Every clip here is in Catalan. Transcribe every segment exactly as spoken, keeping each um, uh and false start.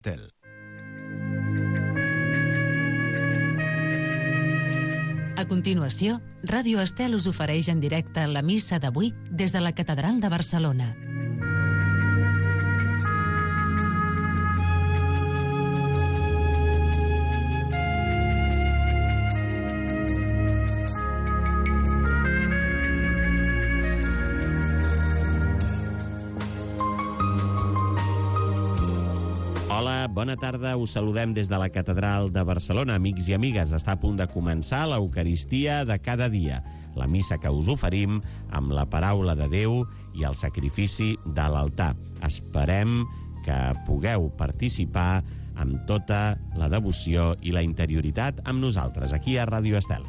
Tel. A continuació, Ràdio Estel us ofereix en directe la missa d'avui des de la Catedral de Barcelona. Hola, bona tarda. Us saludem des de la Catedral de Barcelona. Amics i amigues, està a punt de començar l'Eucaristia de cada dia, la missa que us oferim amb la paraula de Déu i el sacrifici de l'altar. Esperem que pugueu participar amb tota la devoció i la interioritat amb nosaltres, aquí a Ràdio Estel.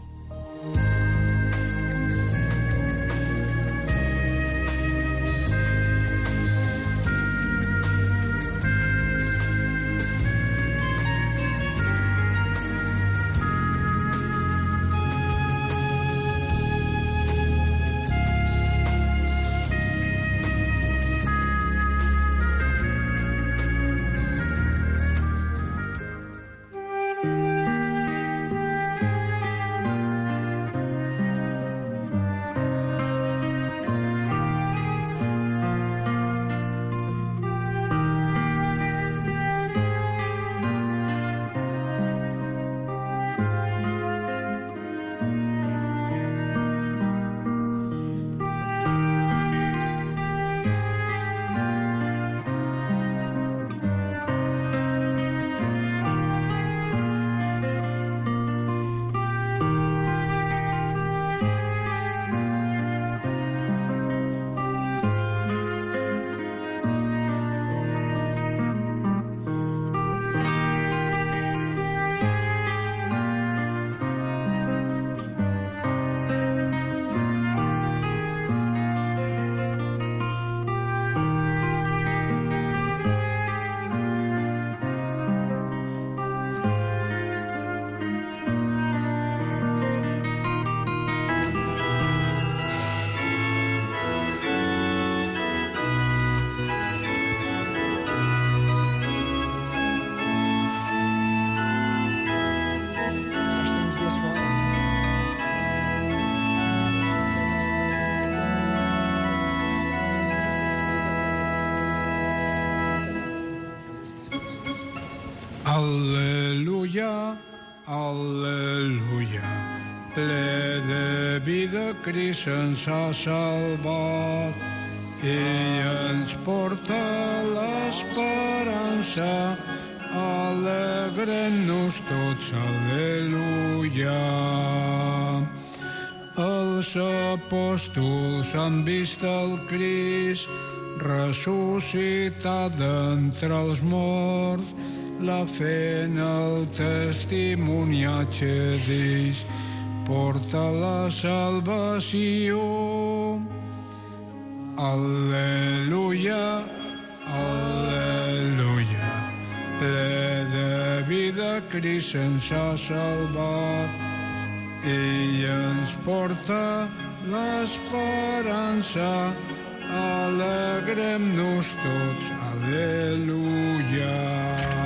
Al·leluia, al·leluia, ple de vida Crist ens ha salvat. Ell ens porta l'esperança, alegrem-nos tots, al·leluia. Els apòstols han vist el Crist ressuscitat d'entre els morts, la fe en el testimoniatge d'ells porta la salvació. Al·leluia, al·leluia, ple de vida Crist ens ha salvat. Ell ens porta l'esperança, alegrem-nos tots, al·leluia.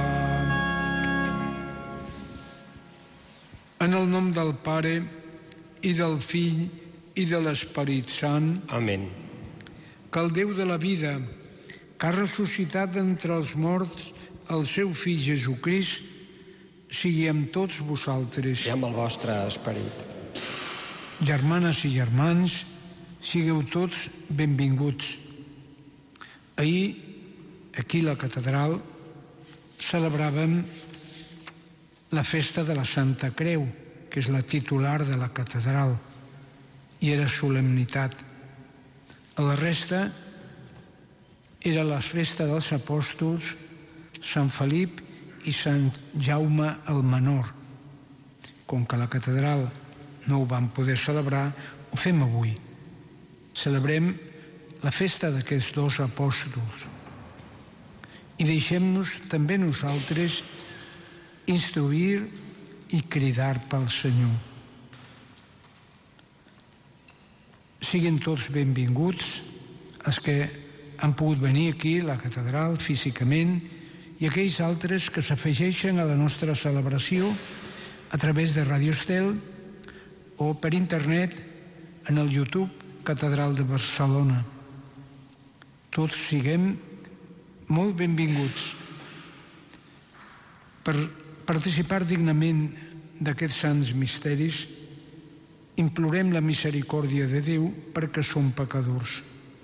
En el nom del Pare, i del Fill, i de l'Esperit Sant. Amén. Que el Déu de la vida, que ha ressuscitat d'entre els morts el seu Fill Jesucrist, sigui amb tots vosaltres. I amb el vostre esperit. Germanes i germans, sigueu tots benvinguts. Ahir, aquí a la catedral, celebràvem la festa de la Santa Creu, que és la titular de la catedral, i era solemnitat. A la resta era la festa dels apòstols, Sant Felip i Sant Jaume el Menor. Com que a la catedral no ho vam poder celebrar, ho fem avui. Celebrem la festa d'aquests dos apòstols. I deixem-nos també nosaltres instruir i cridar pel Senyor. Siguin tots benvinguts els que han pogut venir aquí a la catedral físicament i aquells altres que s'afegeixen a la nostra celebració a través de Radio Estel o per internet en el YouTube Catedral de Barcelona. Tots siguem molt benvinguts. Per participar dignament d'aquests sants misteris, implorem la misericòrdia de Déu perquè som pecadors.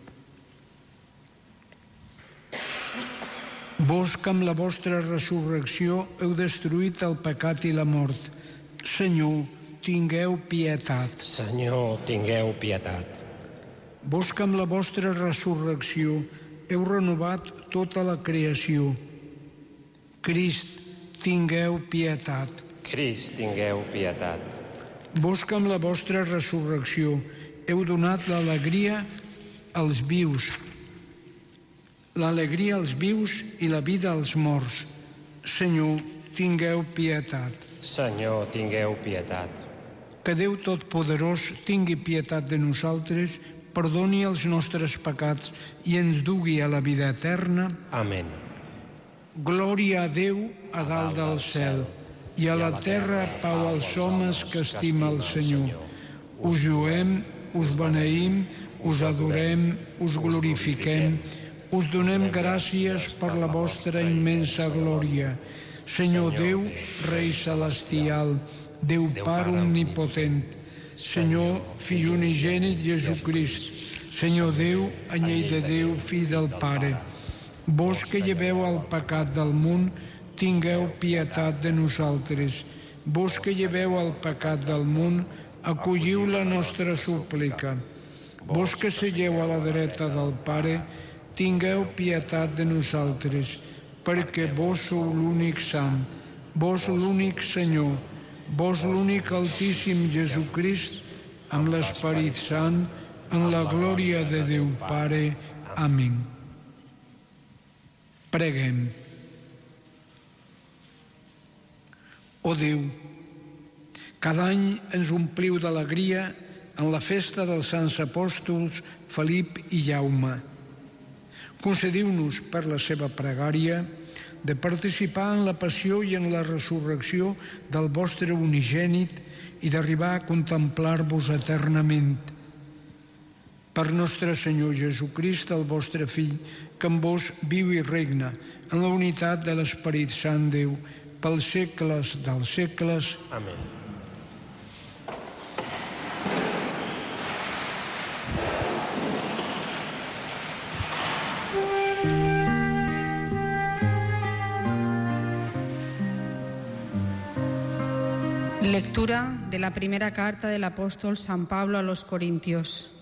Vos que amb la vostra resurrecció heu destruït el pecat i la mort, Senyor, tingueu pietat. Senyor, tingueu pietat. Vos que amb la vostra resurrecció heu renovat tota la creació, Crist, tingueu pietat. Crist, tingueu pietat. Vos que amb la vostra resurrecció heu donat l'alegria als vius, l'alegria als vius i la vida als morts, Senyor, tingueu pietat. Senyor, tingueu pietat. Que Déu Totpoderós tingui pietat de nosaltres, perdoni els nostres pecats i ens dugui a la vida eterna. Amén. Glòria a Déu a dalt del cel i a la terra pau als homes que estima el Senyor. Us lluem, us beneïm, us adorem, us glorifiquem, us donem gràcies per la vostra immensa glòria. Senyor Déu, Rei Celestial, Déu Pare Omnipotent, Senyor, Fill unigènit Jesucrist, Senyor Déu, anyell de Déu, Fill del Pare, vos que lleveu el pecat del món, tingueu pietat de nosaltres. Vos que lleveu el pecat del món, acolliu la nostra súplica. Vos que seieu a la dreta del Pare, tingueu pietat de nosaltres, perquè vos sou l'únic sant, vos l'únic Senyor, vos l'únic Altíssim Jesucrist, amb l'Esperit Sant, en la glòria de Déu Pare. Amén. Preguem. Ó Déu, cada any ens ompliu d'alegria en la festa dels sants apòstols Felip i Jaume. Concediu-nos per la seva pregària de participar en la passió i en la resurrecció del vostre unigènit i d'arribar a contemplar-vos eternament. Per nostre Senyor Jesucrist, el vostre Fill, que amb vos viu i regna en la unitat de l'Esperit Sant Déu, pels segles dels segles. Amén. Lectura de la primera carta del apóstol San Pablo a los Corintios.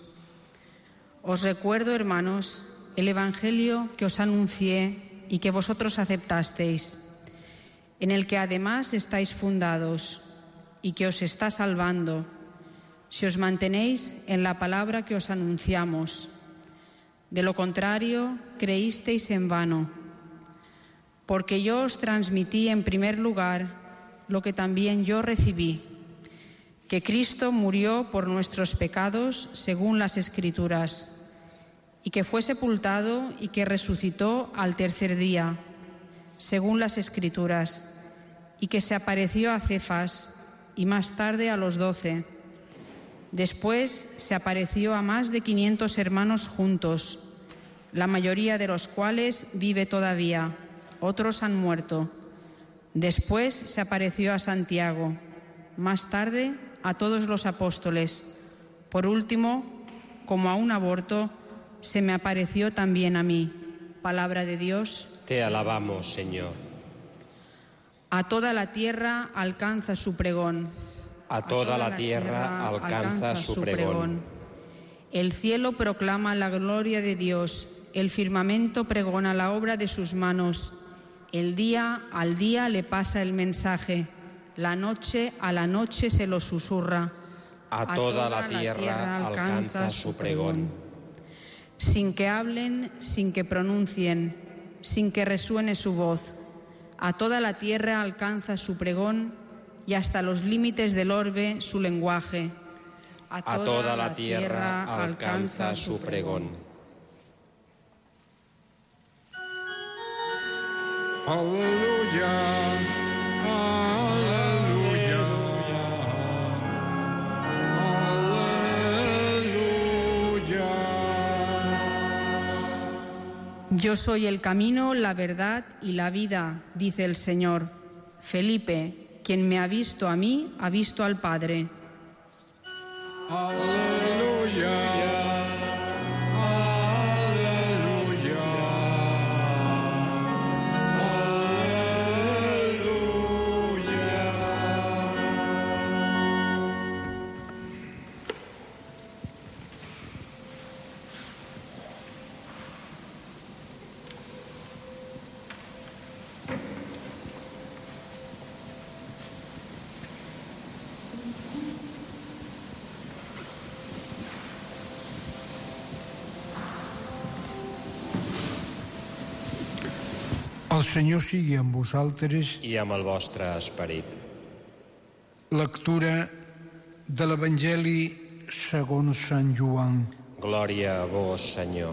Os recuerdo, hermanos, el Evangelio que os anuncié y que vosotros aceptasteis, en el que además estáis fundados y que os está salvando, si os mantenéis en la palabra que os anunciamos. De lo contrario, creísteis en vano, porque yo os transmití en primer lugar lo que también yo recibí, que Cristo murió por nuestros pecados según las Escrituras, y que fue sepultado y que resucitó al tercer día, según las Escrituras, y que se apareció a Cefas y más tarde a los doce. Después se apareció a más de quinientos hermanos juntos, la mayoría de los cuales vive todavía, otros han muerto. Después se apareció a Santiago, más tarde a todos los apóstoles. Por último, como a un aborto, se me apareció también a mí. Palabra de Dios. Te alabamos, Señor. A toda la tierra alcanza su pregón. A toda la tierra alcanza su pregón. El cielo proclama la gloria de Dios, el firmamento pregona la obra de sus manos. El día al día le pasa el mensaje, la noche a la noche se lo susurra. A toda la tierra alcanza su pregón. Sin que hablen, sin que pronuncien, sin que resuene su voz. A toda la tierra alcanza su pregón y hasta los límites del orbe su lenguaje. A toda, a toda la tierra, tierra alcanza su pregón. Aleluia, aleluia, aleluia. Yo soy el camino, la verdad y la vida, dice el Señor. Felipe, quien me ha visto a mí, ha visto al Padre. Aleluia. El Senyor sigui amb vosaltres. I amb el vostre esperit. Lectura de l'Evangeli segons Sant Joan. Glòria a vos, Senyor.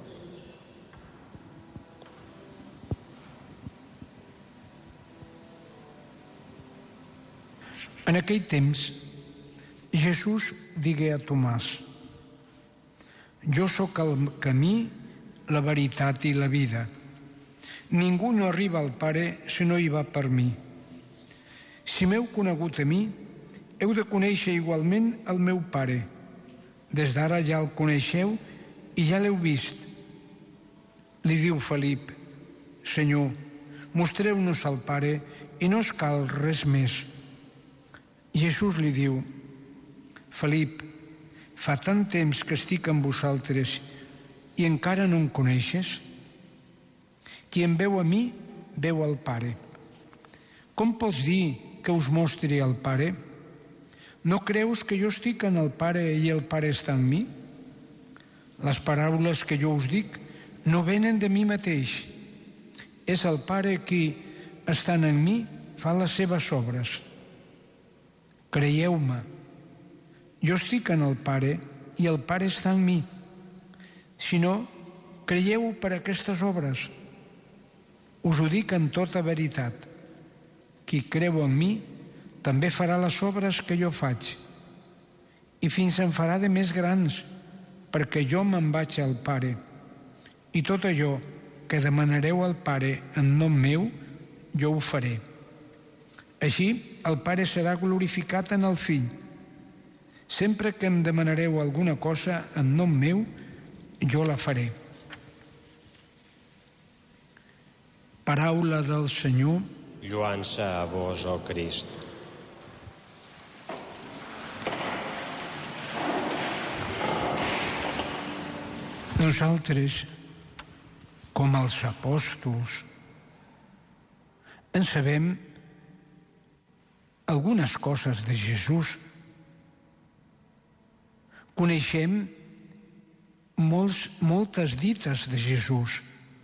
En aquell temps, Jesús digué a Tomàs: Jo sóc el camí, la veritat i la vida. Ningú no arriba al Pare si no hi va per mi. Si m'heu conegut a mi, heu de conèixer igualment el meu Pare. Des d'ara ja el coneixeu i ja l'heu vist. Li diu Felip: Senyor, mostreu-nos el Pare i no us cal res més. Jesús li diu: Felip, fa tant temps que estic amb vosaltres i encara no em coneixes? Qui em veu a mi, veu al Pare. Com pots dir que us mostri el Pare? No creus que jo estic en el Pare i el Pare està en mi? Les paraules que jo us dic no venen de mi mateix. És el Pare qui, estant en mi, fa les seves obres. Creieu-me, jo estic en el Pare i el Pare està en mi. Si no, creieu per aquestes obres. Us ho dic en tota veritat. Qui creu en mi també farà les obres que jo faig, i fins en farà de més grans, perquè jo me'n vaig al Pare. I tot allò que demanareu al Pare en nom meu, jo ho faré. Així el Pare serà glorificat en el Fill. Sempre que em demanareu alguna cosa en nom meu, jo la faré. Paraula del Senyor. Lloança a vos, ó Crist. Nosaltres, com els apòstols, en sabem algunes coses de Jesús. Coneixem molts, moltes dites de Jesús.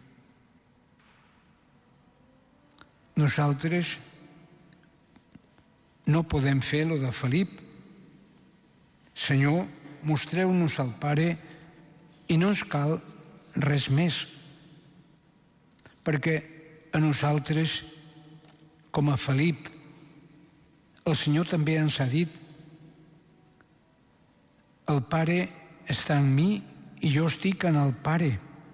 Nosaltres no podem fer lo de Felip. Senyor, mostreu-nos el Pare i no ens cal res més. Perquè a nosaltres, com a Felip, el Senyor també ens ha dit: el Pare està en mi i jo estic en el Pare.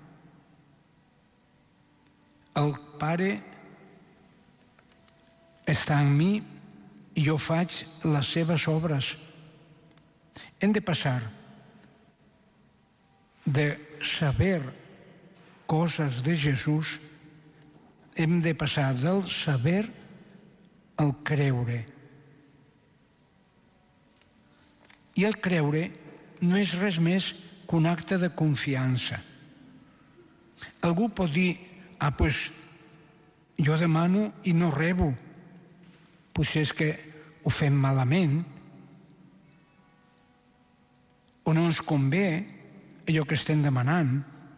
El Pare està en mi i jo faig les seves obres. Hem de passar de saber coses de Jesús, hem de passar del saber al creure. I el creure no és res més que un acte de confiança. Algú pot dir: ah, doncs jo demano i no rebo. Potser és que ho fem malament, o no ens convé allò que estem demanant.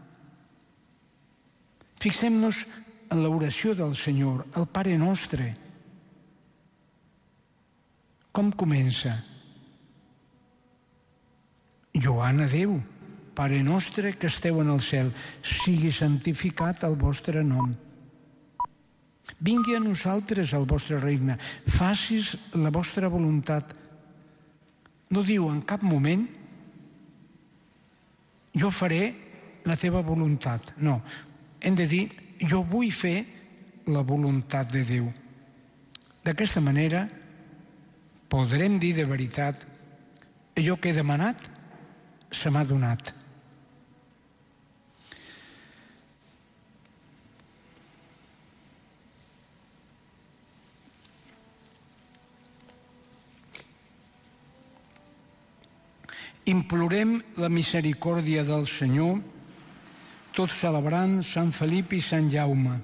Fixem-nos en l'oració del Senyor, el Pare Nostre. Com comença? Lloant a Déu, Pare nostre que esteu en el cel, sigui santificat el vostre nom. Vingui a nosaltres el vostre regne, facis la vostra voluntat. No diu en cap moment jo faré la teva voluntat. No, hem de dir jo vull fer la voluntat de Déu. D'aquesta manera podrem dir de veritat allò que he demanat se m'ha donat. Implorem la misericòrdia del Senyor, tot celebrant Sant Felip i Sant Jaume,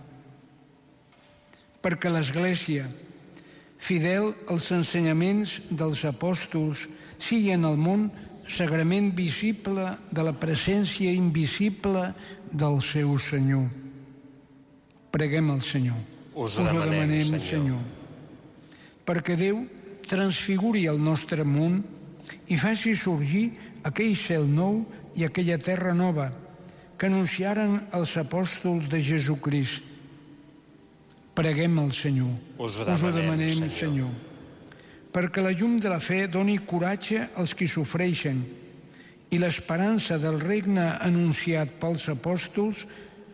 perquè l'Església, fidel als ensenyaments dels apòstols, sigui en el món sagrament visible de la presència invisible del seu Senyor. Preguem al Senyor. Us ho demanem, Senyor. Senyor, perquè Déu transfiguri el nostre món i faci sorgir aquell cel nou i aquella terra nova que anunciaren els apòstols de Jesucrist. Preguem al Senyor. Us ho demanem, Us ho demanem Senyor. Senyor. Perquè la llum de la fe doni coratge als qui sofreixen i l'esperança del regne anunciat pels apòstols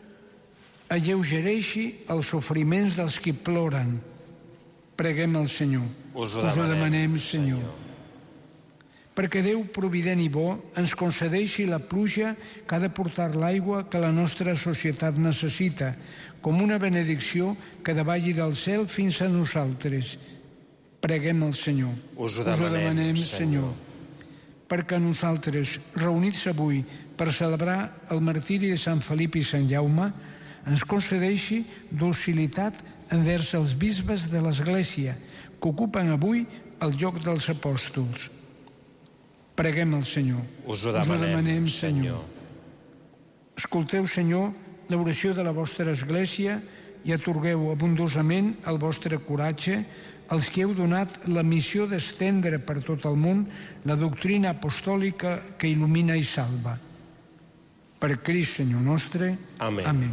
alleugereixi els sofriments dels qui ploren. Preguem al Senyor. Us ho demanem, demanem Senyor. Senyor. Perquè Déu provident i bo ens concedeixi la pluja que ha de portar l'aigua que la nostra societat necessita, com una benedicció que davalli del cel fins a nosaltres. Preguem al Senyor. Us ho demanem, Senyor. Perquè nosaltres, reunits avui per celebrar el martiri de Sant Felip i Sant Jaume, ens concedeixi docilitat envers els bisbes de l'Església que ocupen avui el lloc dels apòstols. Preguem al Senyor. Us ho demanem, Us ho demanem Senyor. Escolteu, Senyor, l'oració de la vostra Església i atorgueu abundosament el vostre coratge als que heu donat la missió d'estendre per tot el món la doctrina apostòlica que il·lumina i salva. Per Crist, Senyor nostre. Amén. Amén.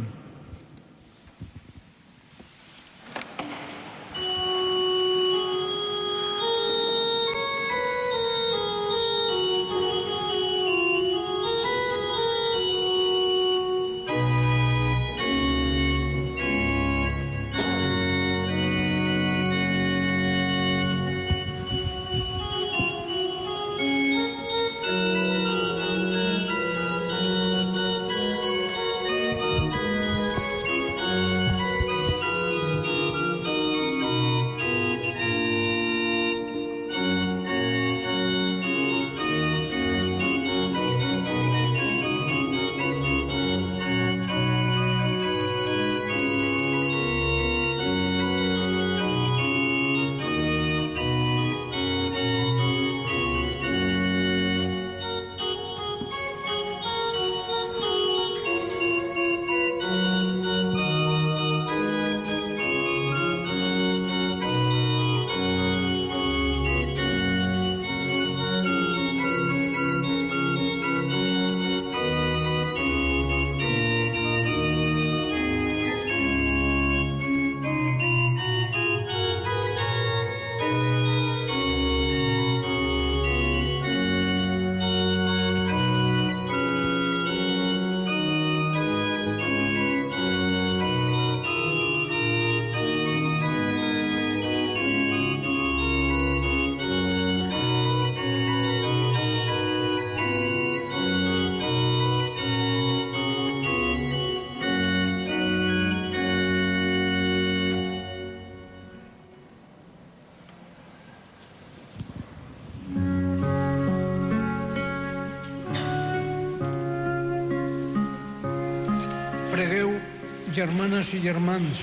Pregueu, germanes i germans,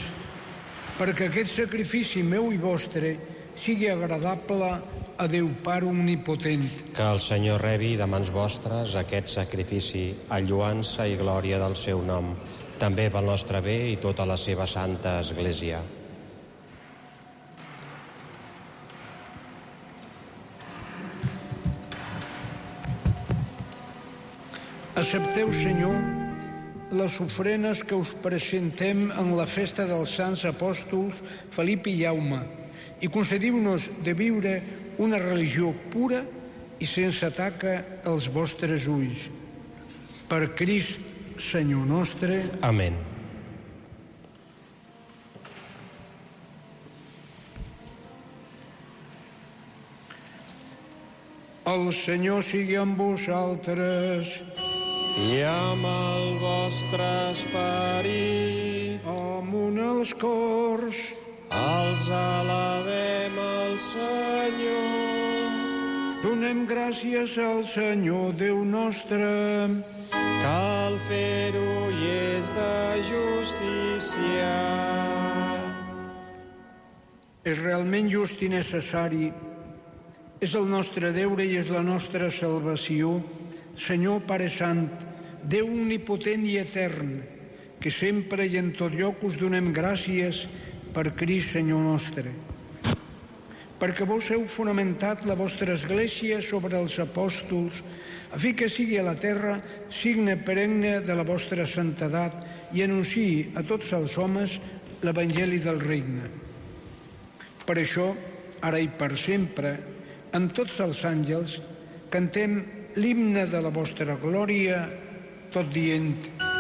perquè aquest sacrifici meu i vostre sigui agradable a Déu Pare Omnipotent. Que el Senyor rebi de mans vostres aquest sacrifici a lluança i glòria del seu nom, també pel nostre bé i tota la seva santa Església. Accepteu, Senyor, les ofrenes que us presentem en la festa dels sants apòstols Felip i Jaume i concediu-nos de viure una religió pura i sense taca als vostres ulls. Per Crist, Senyor nostre. Amén. El Senyor sigui amb vosaltres. I amb el vostre esperit. Amunt els cors. Els alabem al Senyor. Donem gràcies al Senyor Déu nostre. Cal fer-ho i és de justícia. És realment just i necessari. És el nostre deure i és la nostra salvació. Senyor Pare Sant, Déu omnipotent i etern, que sempre i en tot lloc us donem gràcies per Crist, Senyor nostre. Perquè vos heu fonamentat la vostra Església sobre els apòstols, a fi que sigui a la terra signe perenne de la vostra santedat i anunciï a tots els homes l'Evangeli del Regne. Per això, ara i per sempre, amb tots els àngels, cantem l'himne de la vostra glòria, tot dient: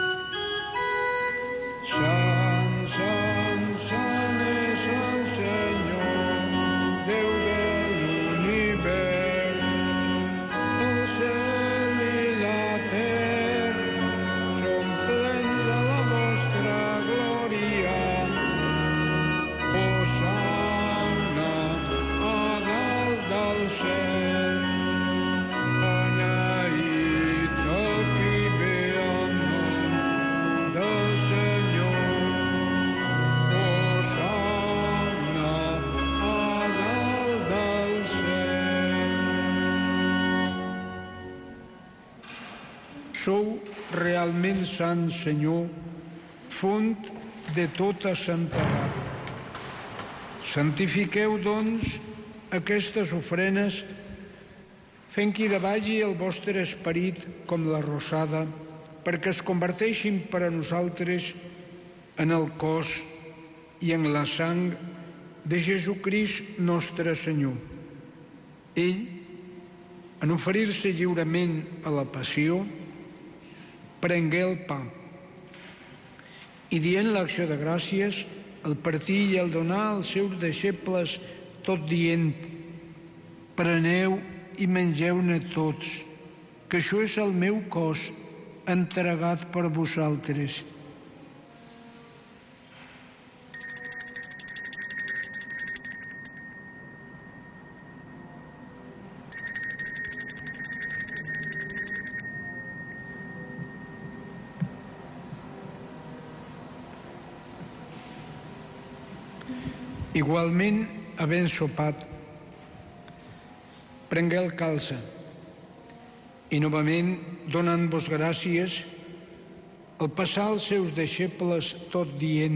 Sant, Sant, Sant és el Senyor, Déu de l'univers. El cel i la terra són plens de la vostra glòria. Hosanna a dalt del cel. Sou realment sant, Senyor, font de tota santedat. Santifiqueu, doncs, aquestes ofrenes, fent que hi davallgi el vostre esperit com la rosada, perquè es converteixin per a nosaltres en el cos i en la sang de Jesucrist nostre Senyor. Ell, en oferir-se lliurement a la passió, prengué el pa i, dient l'acció de gràcies, el partí i el donà als seus deixebles, tot dient: preneu i mengeu-ne tots, que això és el meu cos entregat per vosaltres. Igualment, havent sopat, prengué el calze i, novament, donant-vos gràcies, el passà als seus deixebles, tot dient: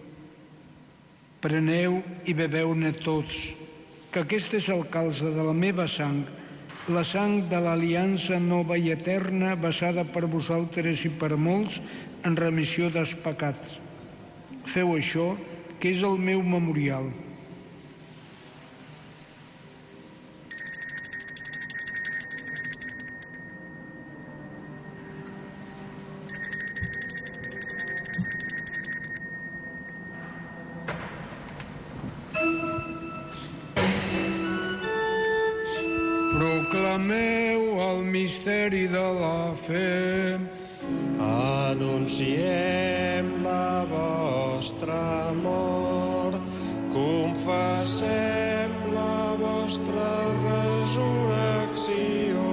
preneu i beveu-ne tots, que aquest és el calze de la meva sang, la sang de l'aliança nova i eterna, vessada per vosaltres i per molts en remissió dels pecats. Feu això, que és el meu memorial. Proclameu el misteri de la fe. Anunciem la vostra mort, confessem la vostra resurrecció,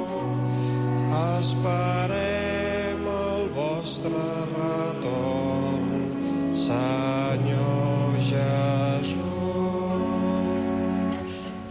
esperem el vostre retorn, Senyor Jesús.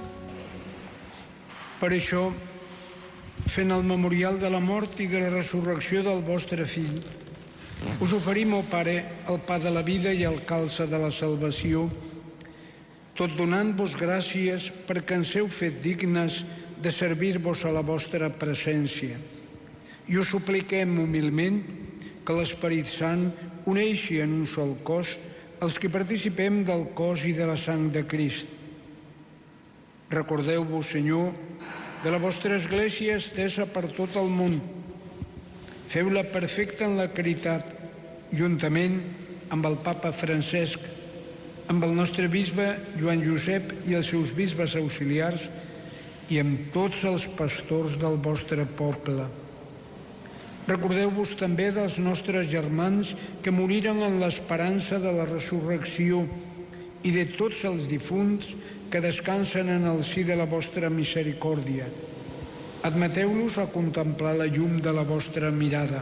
Per això, fent el memorial de la mort i de la resurrecció del vostre Fill, us oferim, ó Pare, el pa de la vida i el calze de la salvació, tot donant-vos gràcies perquè ens heu fet dignes de servir-vos a la vostra presència. I us supliquem humilment que l'Esperit Sant uneixi en un sol cos els que participem del cos i de la sang de Crist. Recordeu-vos, Senyor, de la vostra Església estesa per tot el món. Feu-la perfecta en la caritat, juntament amb el Papa Francesc, amb el nostre bisbe Joan Josep i els seus bisbes auxiliars i amb tots els pastors del vostre poble. Recordeu-vos també dels nostres germans que moriren en l'esperança de la resurrecció i de tots els difunts que descansen en el si de la vostra misericòrdia. Admeteu-los a contemplar la llum de la vostra mirada.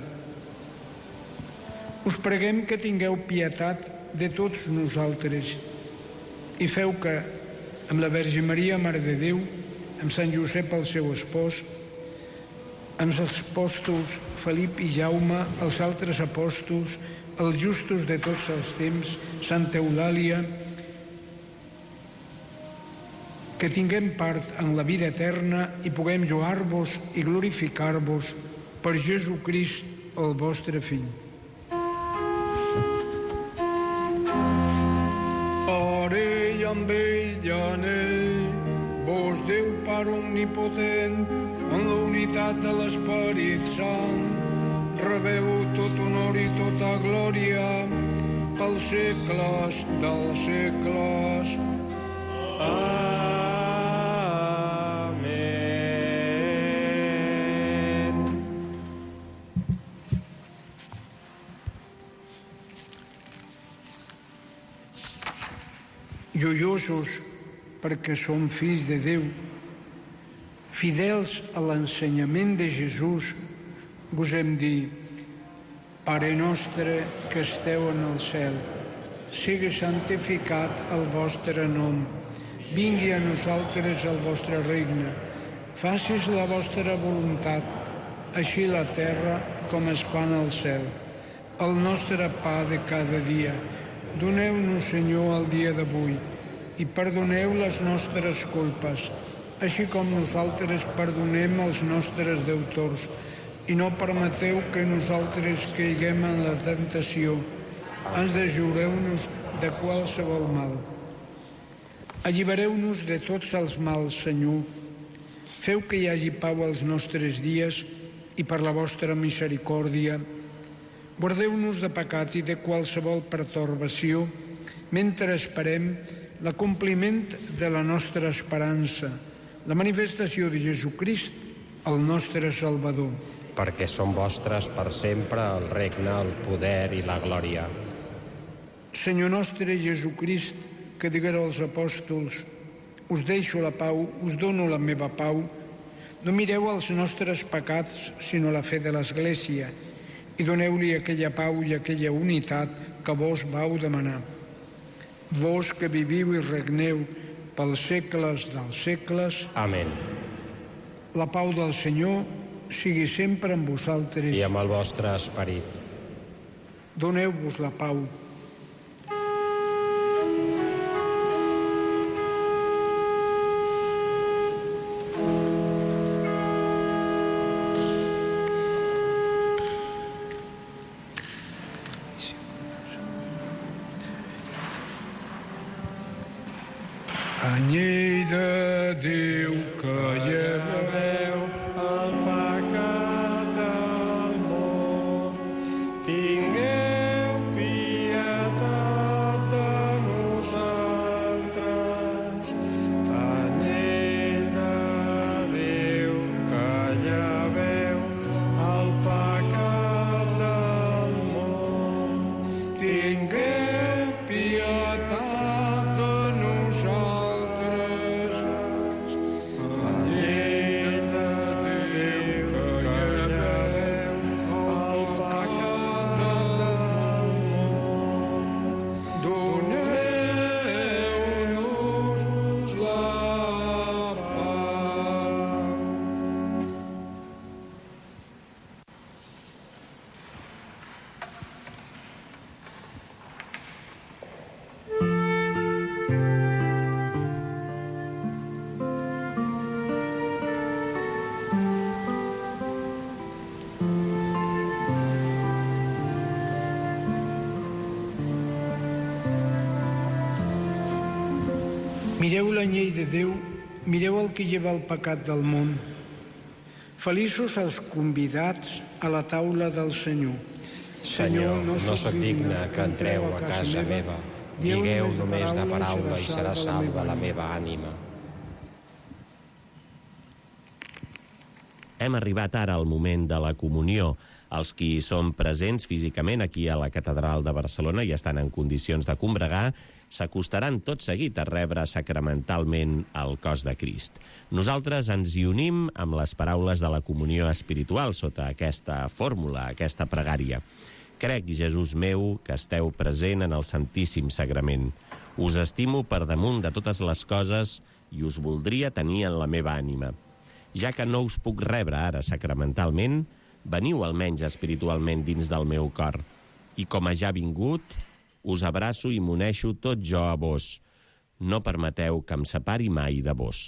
Us preguem que tingueu pietat de tots nosaltres i feu que, amb la Verge Maria, Mare de Déu, amb Sant Josep, el seu espòs, amb els apòstols Felip i Jaume, els altres apòstols, els justos de tots els temps, Santa Eulàlia, que tinguem part en la vida eterna i puguem lloar-vos i glorificar-vos per Jesucrist, el vostre Fill. Ara i amb ell i en ell, vos Déu Pare omnipotent, en la unitat de l'Esperit Sant, rebeu tot honor i tota glòria pels segles dels segles. Amén. Joiosos perquè som fills de Déu, fidels a l'ensenyament de Jesús, gosem dir: Pare nostre que esteu en el cel, sigui santificat el vostre nom, vingui a nosaltres el vostre regne, facis la vostra voluntat, així la terra com es fa en el cel. El nostre pa de cada dia, doneu-nos, Senyor, el dia d'avui, i perdoneu les nostres culpes, així com nosaltres perdonem els nostres deutors, i no permeteu que nosaltres caiguem en la tentació, ens deslliureu-nos de qualsevol mal. Allibereu-nos de tots els mals, Senyor. Feu que hi hagi pau als nostres dies i per la vostra misericòrdia guardeu-nos de pecat i de qualsevol pertorbació mentre esperem l'acompliment de la nostra esperança, la manifestació de Jesucrist, el nostre Salvador. Perquè són vostres per sempre el regne, el poder i la glòria. Senyor nostre Jesucrist, que diguera als apòstols: us deixo la pau, us dono la meva pau, no mireu els nostres pecats, sinó la fe de l'Església, i doneu-li aquella pau i aquella unitat que vos vau demanar. Vos que viviu i regneu pels segles dels segles. Amén. La pau del Senyor sigui sempre amb vosaltres. I amb el vostre esperit. Doneu-vos la pau. Anyell de Déu que lleveu el pecat del món, tingueu pietat de nosaltres. Anyell de Déu que lleveu el pecat del món, tingueu pietat de nosaltres. Amén. Mireu la llei de Déu, mireu el que lleva el pecat del món. Feliços els convidats a la taula del Senyor. Senyor, no sóc digne que entreu a casa meva. Digueu només de paraula i serà salva la meva ànima. Hem arribat ara al moment de la comunió. Els qui són presents físicament aquí a la Catedral de Barcelona i estan en condicions de combregar s'acostaran tot seguit a rebre sacramentalment el cos de Crist. Nosaltres ens hi unim amb les paraules de la comunió espiritual sota aquesta fórmula, aquesta pregària. Crec, Jesús meu, que esteu present en el Santíssim Sagrament. Us estimo per damunt de totes les coses i us voldria tenir en la meva ànima. Ja que no us puc rebre ara sacramentalment, veniu almenys espiritualment dins del meu cor. I com a ja vingut, us abraço i m'uneixo tot jo a vos. No permeteu que em separi mai de vos.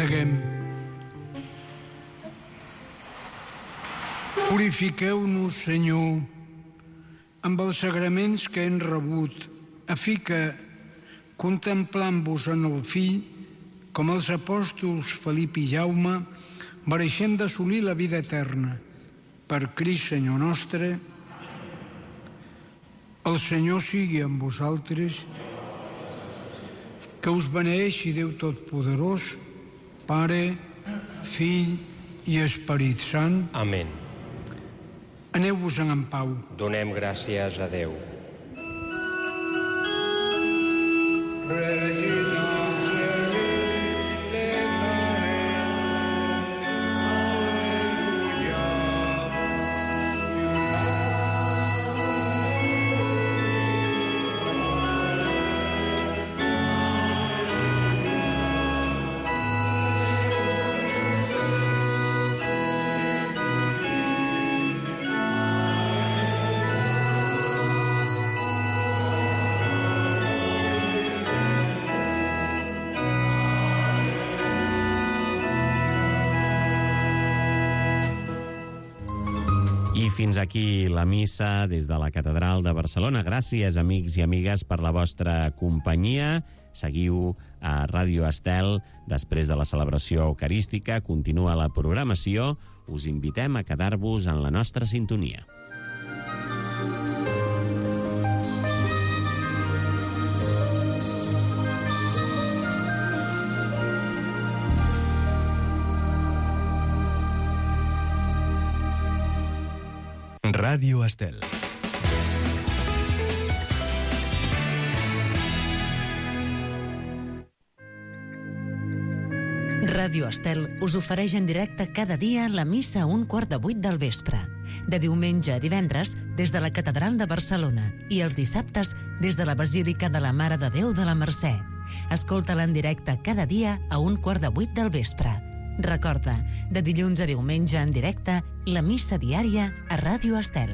Preguem. Purifiqueu-nos, Senyor, amb els sagraments que hem rebut, a fi que, contemplant-vos en el Fill, com els apòstols Felip i Jaume, mereixem d'assolir la vida eterna. Per Crist, Senyor nostre. El Senyor sigui amb vosaltres. Que us beneeixi Déu Totpoderós, Pare, Fill i Esperit Sant. Amén. Aneu-vos-en en pau. Donem gràcies a Déu. I fins aquí la missa des de la Catedral de Barcelona. Gràcies, amics i amigues, per la vostra companyia. Seguiu a Ràdio Estel. Després de la celebració eucarística continua la programació. Us invitem a quedar-vos en la nostra sintonia. Ràdio Estel. Ràdio Estel us ofereix en directe cada dia la missa a un quart de vuit del vespre. De diumenge a divendres des de la Catedral de Barcelona i els dissabtes des de la Basílica de la Mare de Déu de la Mercè. Escolta-la en directe cada dia a un quart de vuit del vespre. Recorda, de dilluns a diumenge en directe, la missa diària a Ràdio Estel.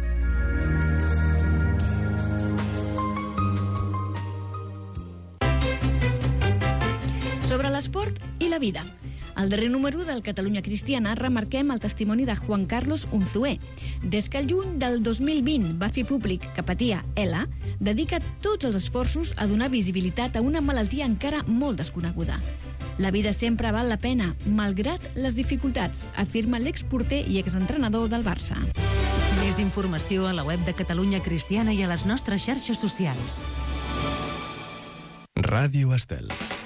Sobre l'esport i la vida. Al darrer número del Catalunya Cristiana remarquem el testimoni de Juan Carlos Unzué. Des que el juny del dos mil vint va fer públic que patia E L A, dedica tots els esforços a donar visibilitat a una malaltia encara molt desconeguda. La vida sempre val la pena, malgrat les dificultats, afirma l'exporter i exentrenador del Barça. Més informació a la web de Catalunya Cristiana i a les nostres xarxes socials. Ràdio Estel.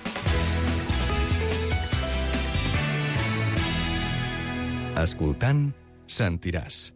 Escoltant, sentiràs.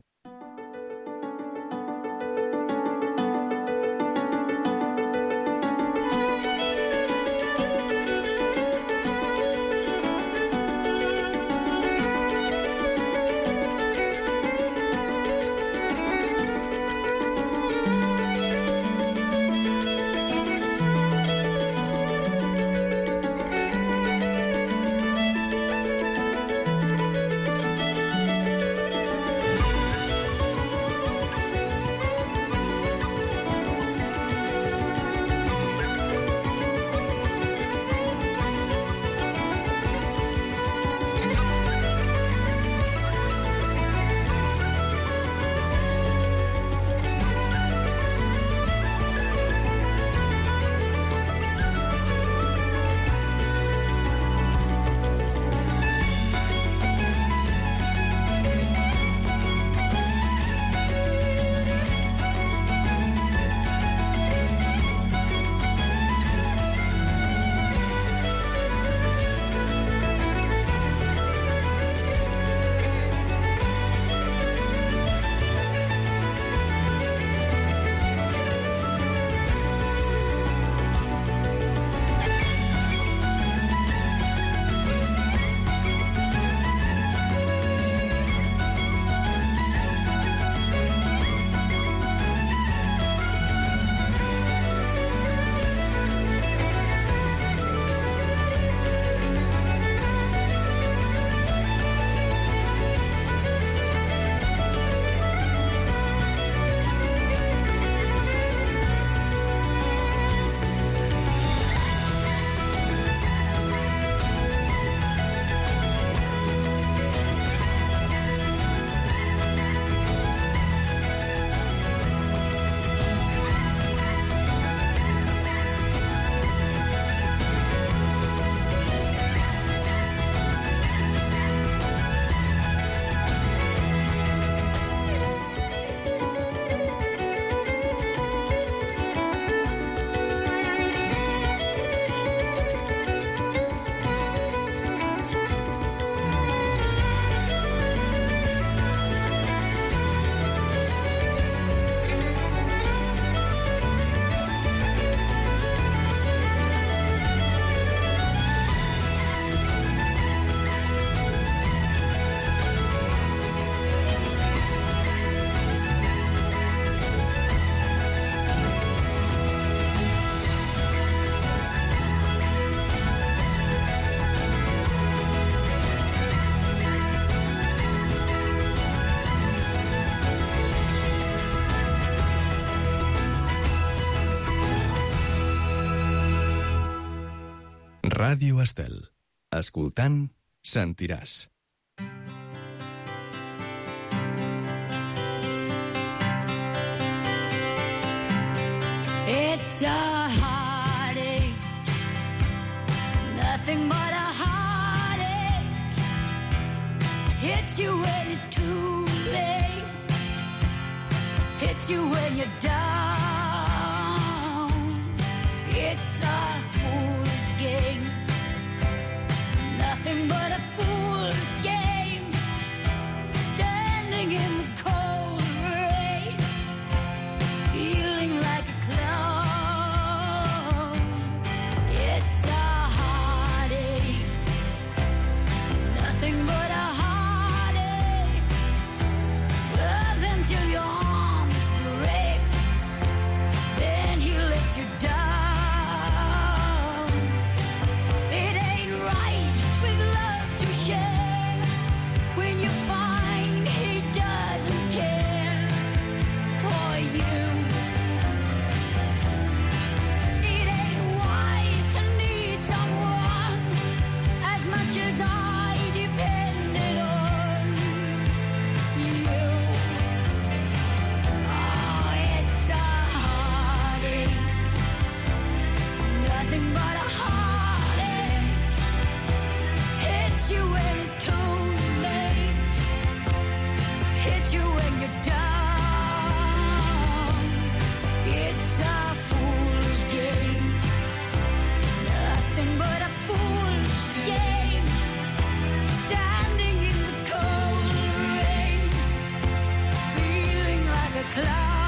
Ràdio Estel. Escoltant, sentiràs. It's a heartache, nothing but a heartache. Hits you when it's too late, hits you when you're down. It's a fool's game, nothing but a fool's game. Standing in the cold rain, feeling like a clown. It's a heartache, nothing but a heartache. Love until your arms break, then he lets you down. It ain't right with love to share when you find he doesn't care for you. It ain't wise to need someone as much as I depended on you. Oh, it's a heartache, nothing but a heartache. Hits you when it's too late, hits you when you're down. It's a fool's game, nothing but a fool's game. Standing in the cold rain, feeling like a clown.